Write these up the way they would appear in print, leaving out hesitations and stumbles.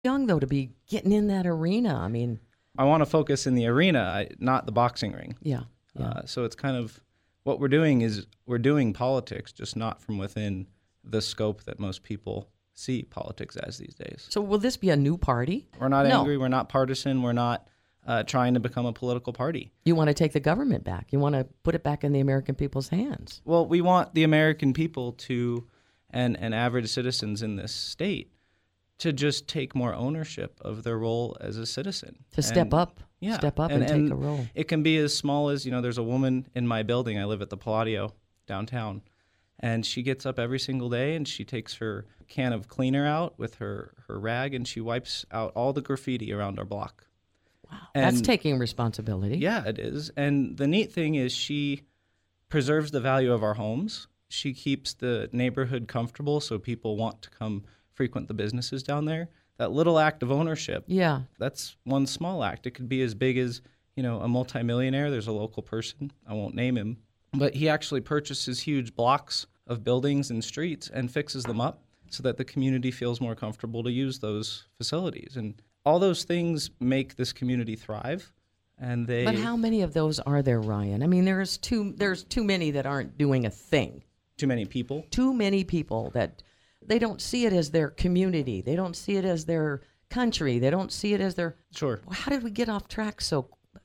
Young, though, to be getting in that arena. I mean, I want to focus in the arena, not the boxing ring. yeah. So it's kind of what we're doing is we're doing politics, just not from within the scope that most people see politics as these days. So will this be a new party? We're not No. angry. We're not partisan. We're not trying to become a political party. You want to take the government back. You want to put it back in the American people's hands. Well, we want the American people to, and average citizens in this state, to just take more ownership of their role as a citizen. To step up. Yeah. Step up and take a role. It can be as small as, there's a woman in my building. I live at the Palladio downtown. And she gets up every single day and she takes her can of cleaner out with her rag and she wipes out all the graffiti around our block. Wow. And That's taking responsibility. yeah, it is. And the neat thing is she preserves the value of our homes. She keeps the neighborhood comfortable so people want to come frequent the businesses down there. That little act of ownership, Yeah. that's one small act. It could be as big as, a multimillionaire. There's a local person, I won't name him, but he actually purchases huge blocks of buildings and streets and fixes them up so that the community feels more comfortable to use those facilities. And all those things make this community thrive. And But how many of those are there, Ryan? I mean, there's too many that aren't doing a thing. too many people. Too many people that they don't see it as their community. They don't see it as their country. They don't see it as their. Sure. How did we get off track so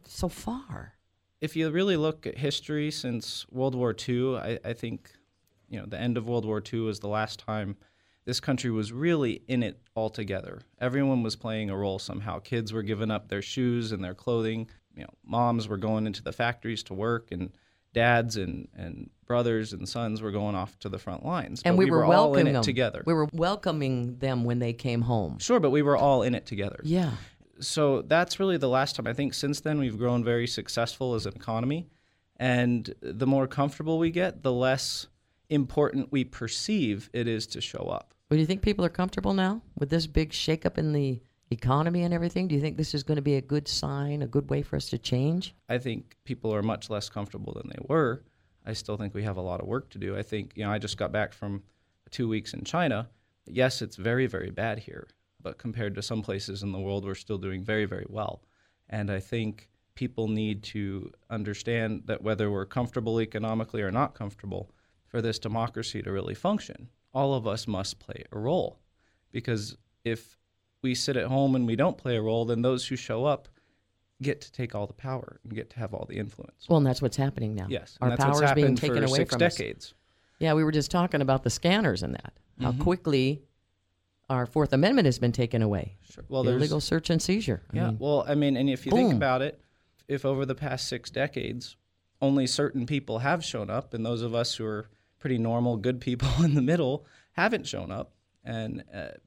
far? If you really look at history since World War II, I think, the end of World War II was the last time this country was really in it all together. Everyone was playing a role somehow. Kids were giving up their shoes and their clothing. Moms were going into the factories to work, and dads and brothers and sons were going off to the front lines. And But we were all in welcoming it them together. We were welcoming them when they came home. Sure, but we were all in it together. Yeah. So that's really the last time. I think since then we've grown very successful as an economy. And the more comfortable we get, the less important we perceive it is to show up. Well, do you think people are comfortable now with this big shakeup in the economy and everything? Do you think this is going to be a good sign, a good way for us to change? I think people are much less comfortable than they were. I still think we have a lot of work to do. I think, I just got back from 2 weeks in China. Yes, it's very, very bad here, but compared to some places in the world, we're still doing very, very well. And I think people need to understand that whether we're comfortable economically or not comfortable, for this democracy to really function, all of us must play a role. Because if we sit at home and we don't play a role, then those who show up get to take all the power and get to have all the influence. Well, and that's what's happening now. Yes, Our and that's what's power is being happened taken for away 6 from decades. us. Yeah, we were just talking about the scanners and that. How quickly our Fourth Amendment has been taken away. Sure. Well, there's Illegal search and seizure. and if you boom. think about it, if over the past 6 decades, only certain people have shown up, and those of us who are pretty normal, good people in the middle haven't shown up, and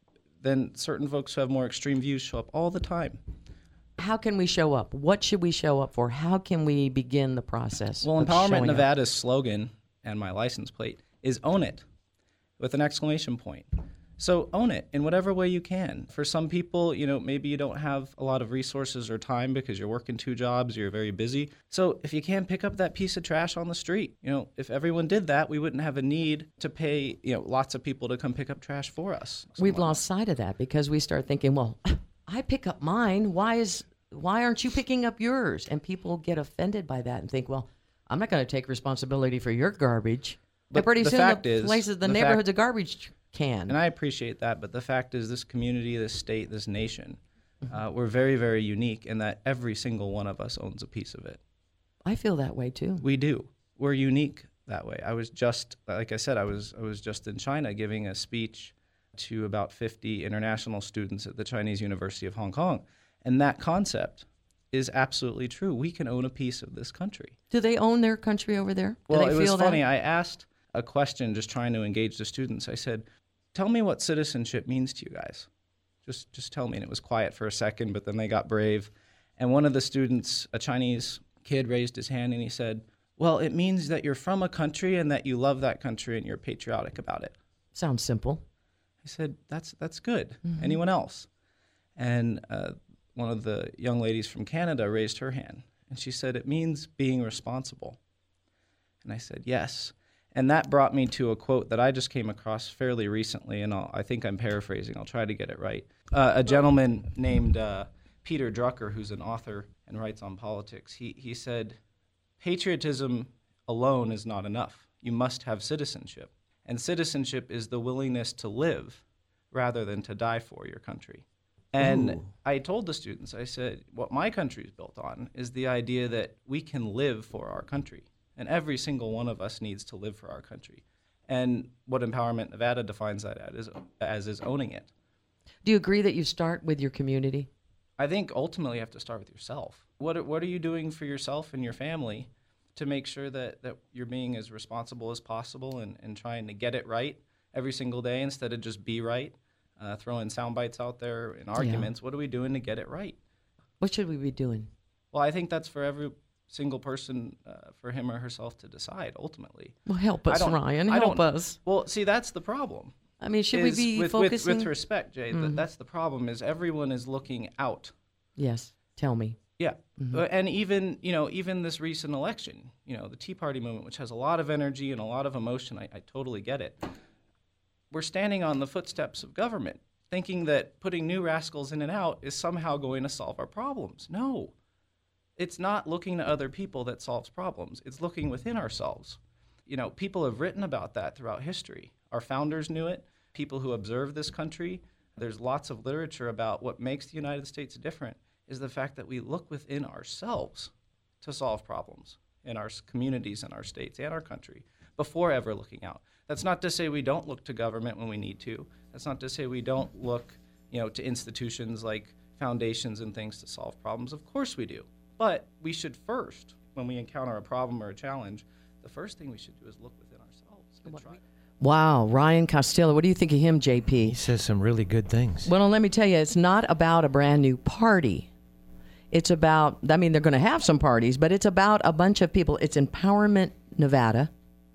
then certain folks who have more extreme views show up all the time. How can we show up? What should we show up for? How can we begin the process? Well, of Empowerment showing up? Nevada's slogan and my license plate is "Own it," with an exclamation point. So own it in whatever way you can. For some people, maybe you don't have a lot of resources or time because you're working 2 jobs, you're very busy. So if you can pick up that piece of trash on the street, if everyone did that, we wouldn't have a need to pay, lots of people to come pick up trash for us. We've lost sight of that because we start thinking, well, I pick up mine. Why aren't you picking up yours? And people get offended by that and think, well, I'm not going to take responsibility for your garbage. But and pretty the soon fact the is, places, the the neighborhood's a garbage can. And I appreciate that, but the fact is this community, this state, this nation, we're very, very unique in that every single one of us owns a piece of it. I feel that way too. We do. We're unique that way. I was just, like I said, I was just in China giving a speech to about 50 international students at the Chinese University of Hong Kong. And that concept is absolutely true. We can own a piece of this country. Do they own their country over there? Well, Do they it was feel funny. that? I asked a question just trying to engage the students. I said, tell me what citizenship means to you guys. Just tell me. And it was quiet for a second, but then they got brave. And one of the students, a Chinese kid, raised his hand and he said, well, it means that you're from a country and that you love that country and you're patriotic about it. Sounds simple. I said, that's good. Anyone else? And one of the young ladies from Canada raised her hand and she said, it means being responsible. And I said, yes. And that brought me to a quote that I just came across fairly recently, and I think I'm paraphrasing. I'll try to get it right. A gentleman named Peter Drucker, who's an author and writes on politics, he said, patriotism alone is not enough. You must have citizenship. And citizenship is the willingness to live rather than to die for your country. And Ooh. I told the students, I said, what my country is built on is the idea that we can live for our country. And every single one of us needs to live for our country. And what Empowerment Nevada defines that as is owning it. Do you agree that you start with your community? I think ultimately you have to start with yourself. What are you doing for yourself and your family to make sure that you're being as responsible as possible and trying to get it right every single day instead of just be right, throwing sound bites out there in arguments? Yeah. What are we doing to get it right? What should we be doing? Well, I think that's for every single person, for him or herself to decide ultimately. Well, help us, Ryan. Help us. Well, see, that's the problem. I mean, should we be focusing? With respect, Jay, that's the problem is everyone is looking out. Yes. Tell me. Yeah. And even this recent election, the Tea Party movement, which has a lot of energy and a lot of emotion, I totally get it. We're standing on the footsteps of government, thinking that putting new rascals in and out is somehow going to solve our problems. No. It's not looking to other people that solves problems. It's looking within ourselves. People have written about that throughout history. Our founders knew it. People who observe this country, there's lots of literature about what makes the United States different is the fact that we look within ourselves to solve problems in our communities and our states and our country before ever looking out. That's not to say we don't look to government when we need to. That's not to say we don't look, to institutions like foundations and things to solve problems. Of course we do. But we should first, when we encounter a problem or a challenge, the first thing we should do is look within ourselves and try. Wow, Ryan Costello. What do you think of him, JP? He says some really good things. Well, let me tell you, it's not about a brand new party. It's about, they're going to have some parties, but it's about a bunch of people. It's Empowerment Nevada,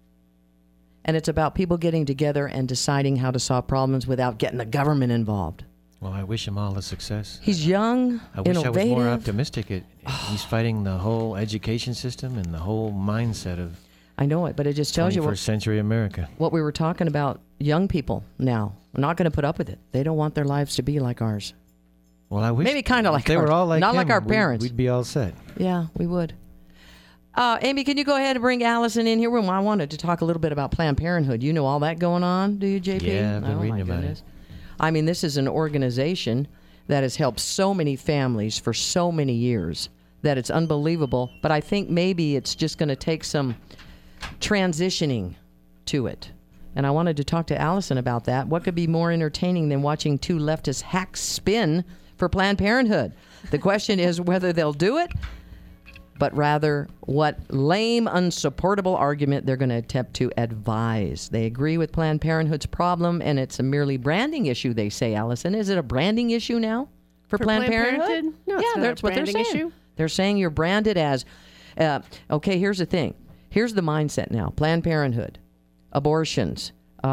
and it's about people getting together and deciding how to solve problems without getting the government involved. Well, I wish him all the success. He's young, I wish innovative. I was more optimistic. He's fighting the whole education system and the whole mindset of I know it, but it just tells you 21st century America. What we were talking about, young people now are not going to put up with it. They don't want their lives to be like ours. Well, I wish maybe kind of like they ours. were all like not him, like our parents. We'd be all set. Yeah, we would. Amy, can you go ahead and bring Allison in here? Well, I wanted to talk a little bit about Planned Parenthood. You know all that going on, do you, JP? Yeah, I've been reading about it. I mean, this is an organization that has helped so many families for so many years that it's unbelievable. But I think maybe it's just going to take some transitioning to it. And I wanted to talk to Allison about that. What could be more entertaining than watching two leftist hacks spin for Planned Parenthood? The question is whether they'll do it, but rather what lame, unsupportable argument they're going to attempt to advise. They agree with Planned Parenthood's problem, and it's a merely branding issue, they say, Allison. Is it a branding issue now for Planned Parenthood? No, it's not that's a what they're branding saying. issue. They're saying you're branded as, okay, here's the thing. Here's the mindset now. Planned Parenthood, abortions,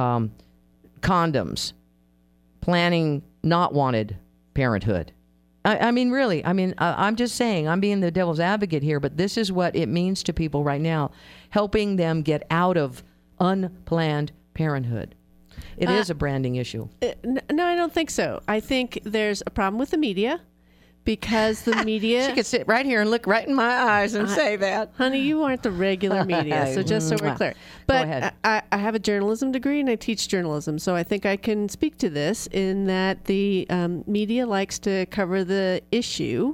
condoms, planning not wanted parenthood. I mean, really, I'm just saying, I'm being the devil's advocate here, but this is what it means to people right now, helping them get out of unplanned parenthood. It is a branding issue. No, I don't think so. I think there's a problem with the media because the media... She could sit right here and look right in my eyes and say that. Honey, you aren't the regular media, so just so we're clear. But I have a journalism degree and I teach journalism, so I think I can speak to this in that the media likes to cover the issue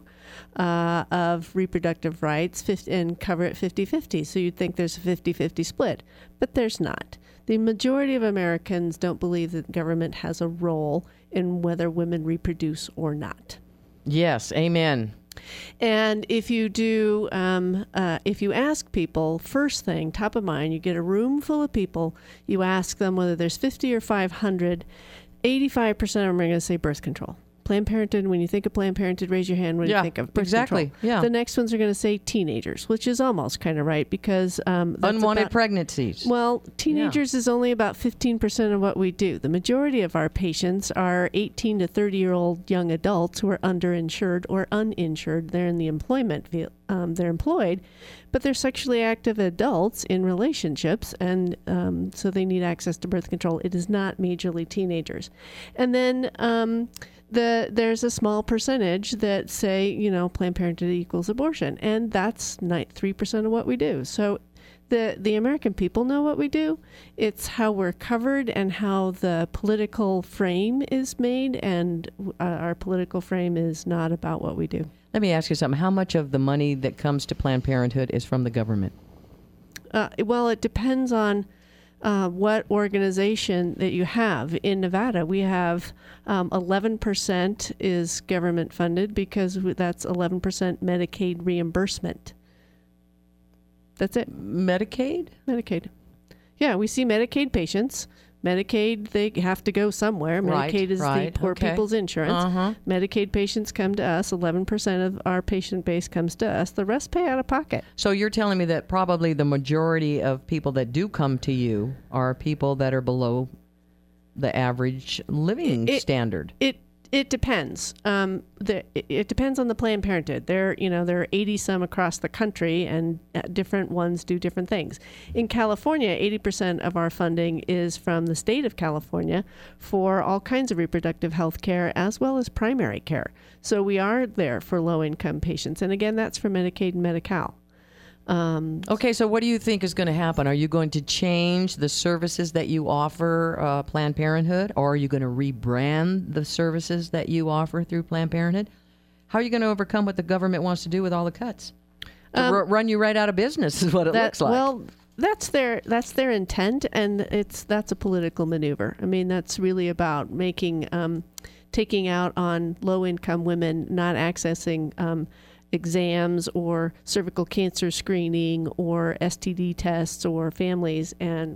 of reproductive rights and cover it 50-50. So you'd think there's a 50-50 split, but there's not. The majority of Americans don't believe that the government has a role in whether women reproduce or not. Yes, amen. And if you do, if you ask people, first thing, top of mind, you get a room full of people, you ask them whether there's 50 or 500, 85% of them are going to say birth control. Planned Parenthood, when you think of Planned Parenthood, raise your hand when you think of birth control. Yeah. The next ones are going to say teenagers, which is almost kind of right because... unwanted pregnancies. Well, teenagers is only about 15% of what we do. The majority of our patients are 18 to 30-year-old young adults who are underinsured or uninsured. They're in the employment they're employed, but they're sexually active adults in relationships, and so they need access to birth control. It is not majorly teenagers. And then there's a small percentage that say, Planned Parenthood equals abortion, and that's 3% of what we do. So the American people know what we do. It's how we're covered and how the political frame is made, and our political frame is not about what we do. Let me ask you something. How much of the money that comes to Planned Parenthood is from the government? Well, it depends on what organization that you have. In Nevada, we have 11% is government funded because that's 11% Medicaid reimbursement. That's it. Medicaid? Medicaid. Yeah, we see Medicaid patients. Medicaid, they have to go somewhere. Medicaid is the poor people's insurance. Medicaid patients come to us. 11% of our patient base comes to us. The rest pay out of pocket. So you're telling me that probably the majority of people that do come to you are people that are below the average living standard. It depends. It depends on the Planned Parenthood. There are 80 some across the country, and different ones do different things. In California, 80% of our funding is from the state of California for all kinds of reproductive health care as well as primary care. So we are there for low-income patients, and again, that's for Medicaid and Medi-Cal. Okay, so what do you think is going to happen? Are you going to change the services that you offer Planned Parenthood, or are you going to rebrand the services that you offer through Planned Parenthood? How are you going to overcome what the government wants to do with all the cuts? Run you right out of business is what it looks like. Well, that's their intent, and that's a political maneuver. I mean, that's really about taking out on low-income women not accessing exams or cervical cancer screening or STD tests or families, and